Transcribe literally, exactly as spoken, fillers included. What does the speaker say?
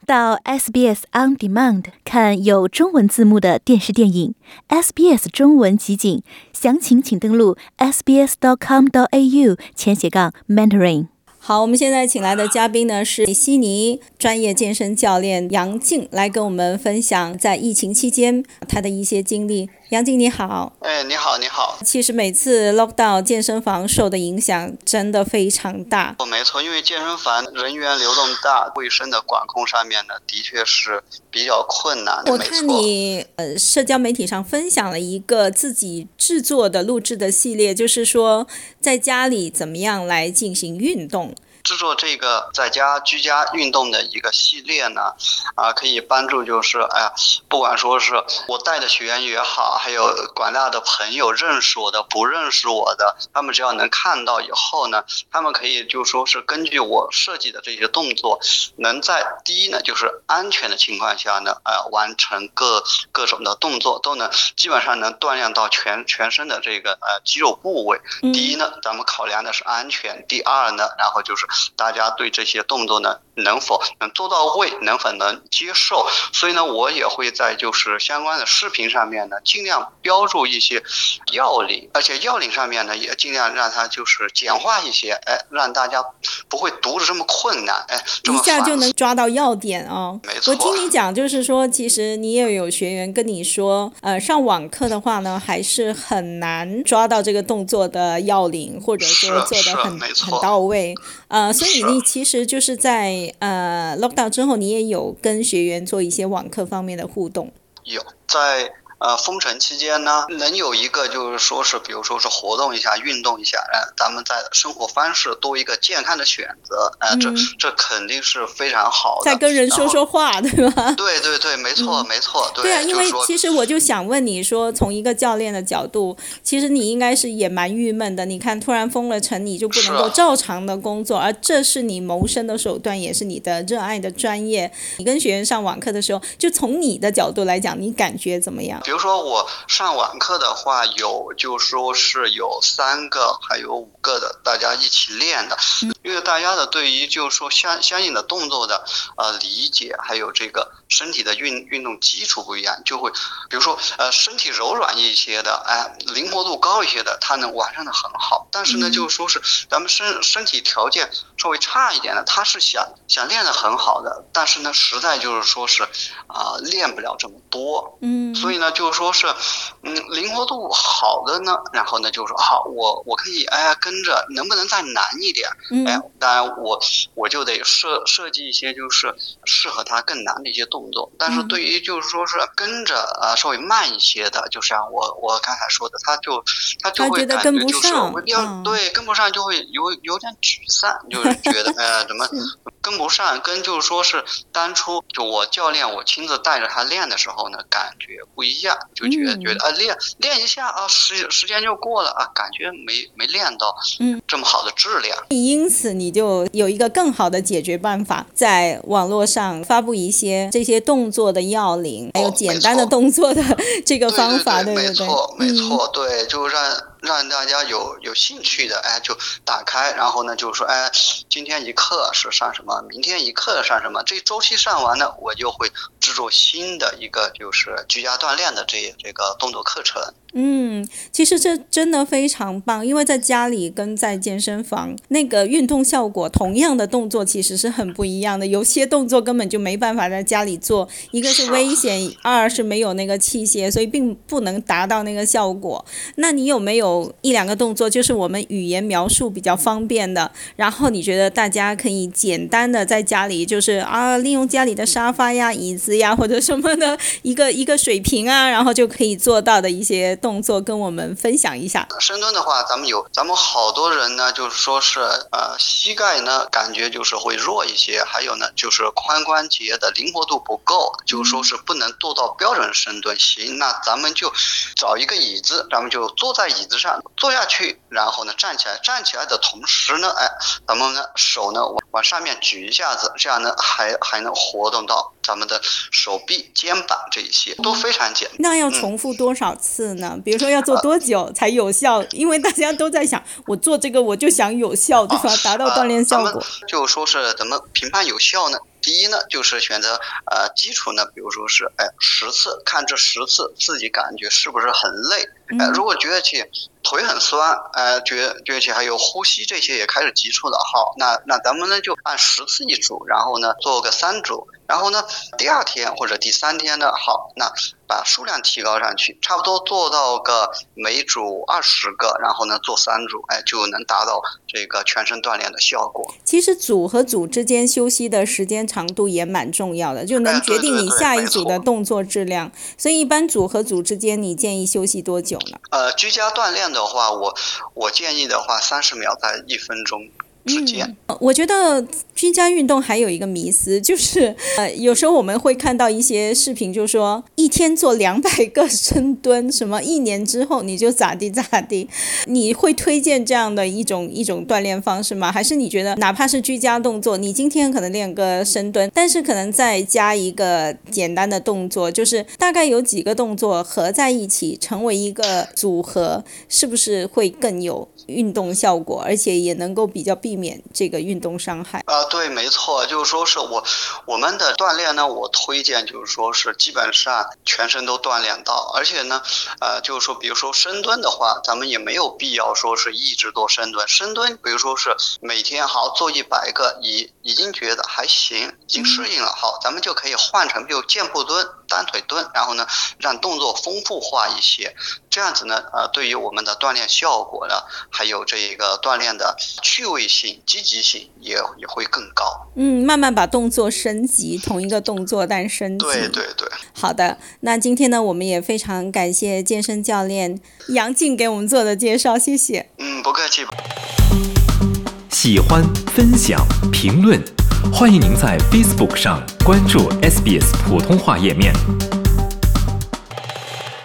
到 S B S On Demand 看有中文字幕的电视电影 S B S 中文集锦，详情请登录 s b s dot com dot a u 前斜杠 mentoring。 好，我们现在请来的嘉宾呢是悉尼专业健身教练杨静，来跟我们分享在疫情期间他的一些经历。杨静你好。 哎，你好，你好。 其实每次 lockdown 健身房受的影响真的非常大。 哦，没错，因为健身房人员流动大，卫生的管控上面呢，的确是比较困难的。 我看你呃社交媒体上分享了一个自己制作的录制的系列，就是说在家里怎么样来进行运动。 制作这个在家居家运动的一个系列呢，啊，可以帮助就是哎呀，不管说是我带的学员也好，还有广大的朋友认识我的、不认识我的，他们只要能看到以后呢，他们可以就说是根据我设计的这些动作，能在第一呢就是安全的情况下呢，呃，完成各各种的动作，都能基本上能锻炼到全全身的这个呃肌肉部位。第一呢，咱们考量的是安全；第二呢，然后就是大家对这些动作呢能否能做到位，能否能接受。所以呢，我也会在就是相关的视频上面呢尽量标注一些要领，而且要领上面呢也尽量让它就是简化一些，哎，让大家不会读得这么困难，哎，这么一下就能抓到要点哦。 没错。 我听你讲就是说，其实你也有学员跟你说，呃，上网课的话呢，还是很难抓到这个动作的要领，或者说做得很很到位。呃，所以你其实就是在呃 lockdown 之后，你也有跟学员做一些网课方面的互动。 有在呃封城期间呢，能有一个就是说是比如说是活动一下、运动一下，呃，咱们在生活方式多一个健康的选择，呃，嗯、这这肯定是非常好的。 再跟人说说话，对吧？ 对对对，没错、嗯、没错，对。 对啊，因为就是、 其实我就想问你说，从一个教练的角度，其实你应该是也蛮郁闷的。你看，突然封了城，你就不能够照常的工作，而这是你谋生的手段，也是你的热爱的专业。你跟学员上网课的时候，就从你的角度来讲，你感觉怎么样？ 比如说我上网课的话，有就说是有三个还有五个的大家一起练的，嗯、因为大家的对于就是说相相应的动作的呃理解，还有这个身体的运运动基础不一样，就会比如说呃身体柔软一些的，哎，灵活度高一些的，它能完善的很好。但是呢，嗯、就是说是咱们身身体条件稍微差一点的，他是想想练得很好的，但是呢，实在就是说是啊、呃、练不了这么多，嗯，所以呢，就是说是嗯灵活度好的呢，然后呢就是说好，我我可以哎跟着，能不能再难一点？嗯、哎，当然我我就得设设计一些就是适合他更难的一些动作。但是对于就是说是跟着呃稍微慢一些的，就像我我刚才说的，他就他就会感觉就是要、嗯、对跟不上就会有有点沮丧，就是觉得呃怎么跟不上，跟就是说是当初就我教练我亲自带着他练的时候呢，感觉不一样，就觉得、嗯、觉得啊练练一下啊时时间就过了啊，感觉没没练到嗯这么好的质量。 因此你就有一个更好的解决办法，在网络上发布一些这些动作的要领，还有简单的动作的这个方法， 对对不对？ 没错没错，对，就让让大家有有兴趣的，哎，就打开，然后呢，就是说，哎，今天一课是上什么，明天一课上什么，这周期上完呢，我就会制作新的一个就是居家锻炼的这这个动作课程。 嗯，其实这真的非常棒，因为在家里跟在健身房那个运动效果，同样的动作其实是很不一样的。有些动作根本就没办法在家里做，一个是危险，二是没有那个器械，所以并不能达到那个效果。那你有没有一两个动作，就是我们语言描述比较方便的，然后你觉得大家可以简单的在家里，就是啊，利用家里的沙发呀、椅子呀或者什么的一个一个水平啊，然后就可以做到的一些动作跟我们分享一下。 深蹲的话，咱们有咱们好多人呢，就是说是呃膝盖呢感觉就是会弱一些，还有呢就是髋关节的灵活度不够，就是说是不能做到标准深蹲。行，那咱们就找一个椅子，咱们就坐在椅子上坐下去，然后呢站起来，站起来的同时呢，哎，咱们呢手呢往上面举一下子，这样呢还还能活动到咱们的手臂、肩膀这一些都非常简单。 那要重复多少次呢？嗯、比如说要做多久才有效？呃、因为大家都在想，我做这个我就想有效，对吧？啊、达到锻炼效果。 呃、就说是怎么评判有效呢？第一呢，就是选择呃基础呢，比如说是哎十次，看这十次自己感觉是不是很累，哎、呃、如果觉得起腿很酸，呃觉觉得起还有呼吸这些也开始急促的，好，那那咱们呢就按十次一组，然后呢做个三组，然后呢第二天或者第三天呢，好，那把数量提高上去，差不多做到个每组二十个，然后呢做三组，哎就能达到这个全身锻炼的效果。 其实组和组之间休息的时间长度也蛮重要的，就能决定你下一组的动作质量。所以一般组和组之间你建议休息多久呢？ 呃，居家锻炼的话，我我建议的话，三十秒到一分钟之间。 嗯，我觉得居家运动还有一个迷思，就是呃，有时候我们会看到一些视频，就说一天做两百个深蹲，什么一年之后你就咋地咋地。你会推荐这样的一种一种锻炼方式吗？还是你觉得哪怕是居家动作，你今天可能练个深蹲，但是可能再加一个简单的动作，就是大概有几个动作合在一起成为一个组合，是不是会更有运动效果，而且也能够比较避免这个运动伤害？ 啊、呃，对，没错，就是说是我我们的锻炼呢，我推荐就是说是基本上全身都锻炼到，而且呢，呃，就是说比如说深蹲的话，咱们也没有必要说是一直做深蹲，深蹲比如说是每天好做一百个，已已经觉得还行，已经适应了，好，咱们就可以换成比如健步蹲、单腿蹲，然后呢，让动作丰富化一些，这样子呢，呃，对于我们的锻炼效果呢，还有这个锻炼的趣味性、积极性也也会更高。 嗯，慢慢把动作升级，同一个动作但升级。 对对对。 好的，那今天呢，我们也非常感谢健身教练杨静给我们做的介绍，谢谢。 嗯，不客气。 喜欢、分享、评论，欢迎您在 Facebook 上关注 S B S 普通话页面。